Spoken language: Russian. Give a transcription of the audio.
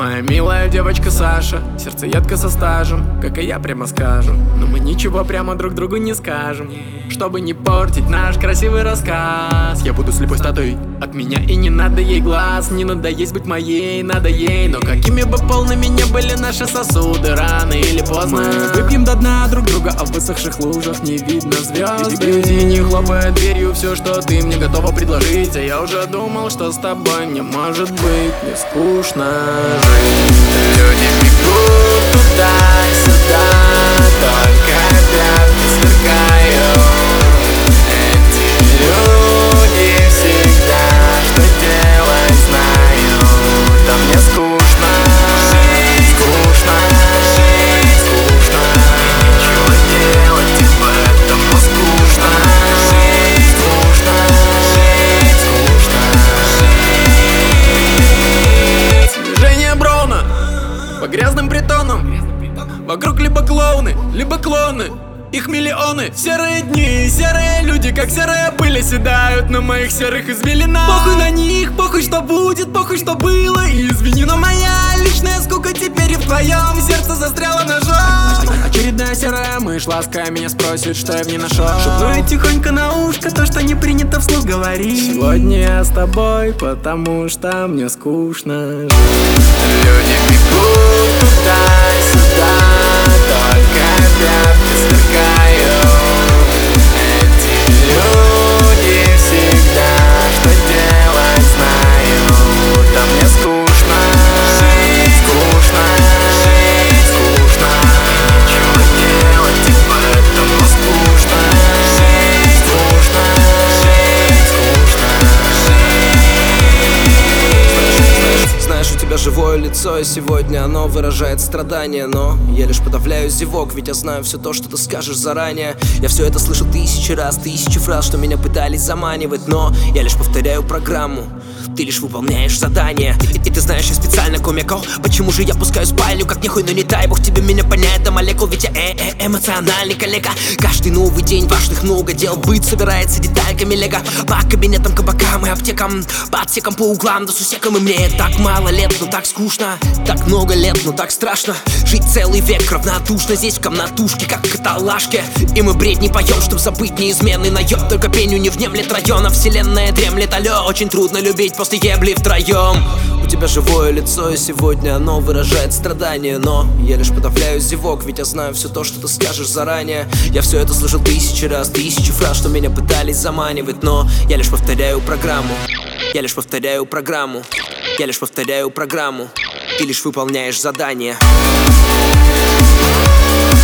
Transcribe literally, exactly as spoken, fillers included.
Моя милая девочка Саша, сердцеедка со стажем, как и я прямо скажем. Но мы ничего прямо друг другу не скажем, чтобы не портить наш красивый рассказ. Я буду слепой статуей, от меня и не надо ей глаз. Не надо есть быть моей, надо ей. Но какими бы полными не были наши сосуды, рано или поздно мы выпьем до дна друг друга, а в высохших лужах не видно звезд. Иди, не хлопая дверью, все, что ты мне готова предложить. А я уже думал, что с тобой не может быть не скучно жить. Люди бегут туда-сюда, только пятки сверкают. Эти люди всегда что делать знают. А мне скучно, скучно, скучно. Ничего делать, и поэтому скучно, скучно, скучно. Движение Брауна по грязным притонам. Вокруг либо клоуны, либо клоны. Их миллионы. Серые дни, серые люди, как серая пыль, оседают на моих серых извилинах. Похуй на них, похуй что будет, похуй что было. И извини, но моя личная скука теперь и в твоем сердце застряла ножом. Очередная серая мышь, лаская меня, спросит, что я в ней нашел. Шепну ей тихонько на ушко то, что не принято вслух говорить. Сегодня я с тобой, потому что мне скучно жить. Люди бегут туда-сюда, только пятки сверкают. Эти люди всегда что делать знают. А мне скучно, скучно, скучно. Ничего делать, и поэтому скучно, скучно, скучно. Знаешь, у тебя живое лицо, и сегодня оно выражает страдания. Но я лишь подавляю зевок, ведь я знаю все то, что ты скажешь заранее. Я все это слышал тысячи раз, тысячи фраз, что меня пытались заманивать. Но я лишь повторяю программу, ты лишь выполняешь задание. И, и ты знаешь, я специально комикал. Почему же я пускаю спальню, как нихуй, но не дай бог тебе меня понять до молекул. Ведь я э -э эмоциональный коллега. Каждый новый день важных много дел. Быт собирается детальками лего. По кабинетам, кабакам и аптекам, по отсекам, по углам, да сусекам. И мне так мало лет, но так скучно. Так много лет, но так страшно. Жить целый век равнодушно здесь в комнатушке, как в каталажке. И мы бред не поем, чтоб забыть неизменный наеб. Только пению не внемлет района, вселенная дремлет. Алло, очень трудно любить после ебли втроем. У тебя живое лицо, и сегодня оно выражает страдания. Но я лишь подавляю зевок, ведь я знаю все то, что ты скажешь заранее. Я все это слышал тысячи раз, тысячи фраз, что меня пытались заманивать. Но я лишь повторяю программу, я лишь повторяю программу, я лишь повторяю программу. Ты лишь выполняешь задание.